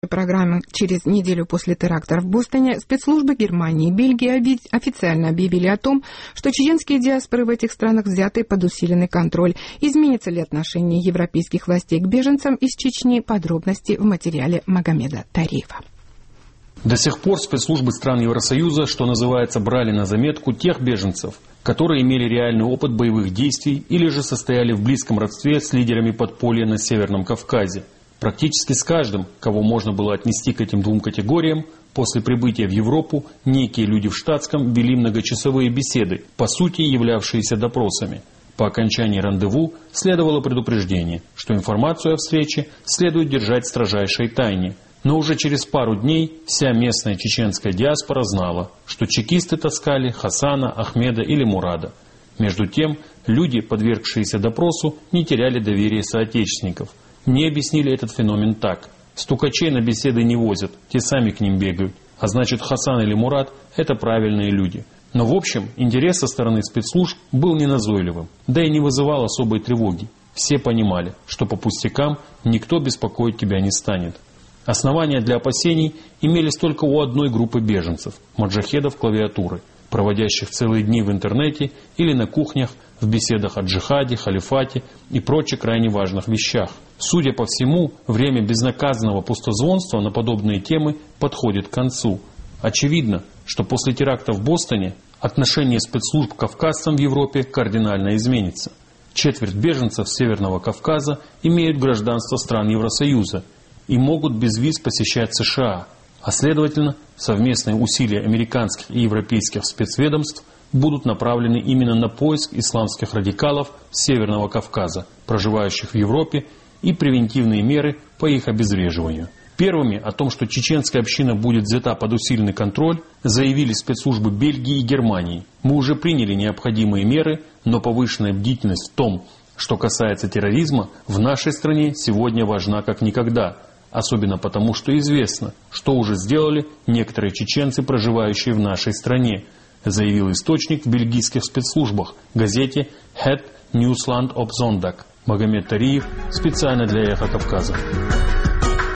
программы через неделю после терактов в Бостоне спецслужбы Германии и Бельгии официально объявили о том, что чеченские диаспоры в этих странах взяты под усиленный контроль. Изменится ли отношение европейских властей к беженцам из Чечни? Подробности в материале Магомеда Тариева. До сих пор спецслужбы стран Евросоюза, что называется, брали на заметку тех беженцев, которые имели реальный опыт боевых действий или же состояли в близком родстве с лидерами подполья на Северном Кавказе. Практически с каждым, кого можно было отнести к этим двум категориям, после прибытия в Европу некие люди в штатском вели многочасовые беседы, по сути являвшиеся допросами. По окончании рандеву следовало предупреждение, что информацию о встрече следует держать в строжайшей тайне. Но уже через пару дней вся местная чеченская диаспора знала, что чекисты таскали Хасана, Ахмеда или Мурада. Между тем, люди, подвергшиеся допросу, не теряли доверия соотечественников. Мне объяснили этот феномен так. Стукачей на беседы не возят, те сами к ним бегают. А значит, Хасан или Мурад – это правильные люди. Но в общем, интерес со стороны спецслужб был неназойливым, да и не вызывал особой тревоги. Все понимали, что по пустякам никто беспокоить тебя не станет. Основания для опасений имелись только у одной группы беженцев – маджахедов клавиатуры, проводящих целые дни в интернете или на кухнях в беседах о джихаде, халифате и прочих крайне важных вещах. Судя по всему, время безнаказанного пустозвонства на подобные темы подходит к концу. Очевидно, что после теракта в Бостоне отношение спецслужб к кавказцам в Европе кардинально изменится. Четверть беженцев Северного Кавказа имеют гражданство стран Евросоюза и могут без виз посещать США, а следовательно, совместные усилия американских и европейских спецведомств будут направлены именно на поиск исламских радикалов Северного Кавказа, проживающих в Европе, и превентивные меры по их обезвреживанию. Первыми о том, что чеченская община будет взята под усиленный контроль, заявили спецслужбы Бельгии и Германии. Мы уже приняли необходимые меры, но повышенная бдительность в том, что касается терроризма, в нашей стране сегодня важна как никогда. Особенно потому, что известно, что уже сделали некоторые чеченцы, проживающие в нашей стране, заявил источник в бельгийских спецслужбах, газете Het Nieuwsland op Zondag. Магомед Тариев, специально для Эхо Кавказа.